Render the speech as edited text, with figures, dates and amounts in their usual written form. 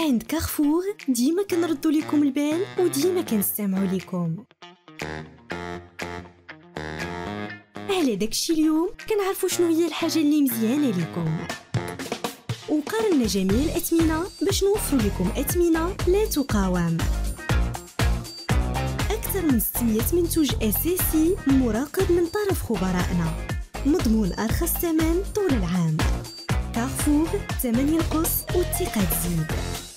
عند كارفور ديما كنردو لكم البال وديما كنستمعوا لكم. على داكشي اليوم كنعرفوا شنو هي الحاجه اللي مزيانه لكم، وقارنا جميع الأثمنة باش نوفروا لكم أثمنة لا تقاوم. أكثر من 600 منتوج أساسي مراقب من طرف خبرائنا، مضمون أرخص ثمن طول العام. كارفور، الثمن ينقص والثقة تزيد.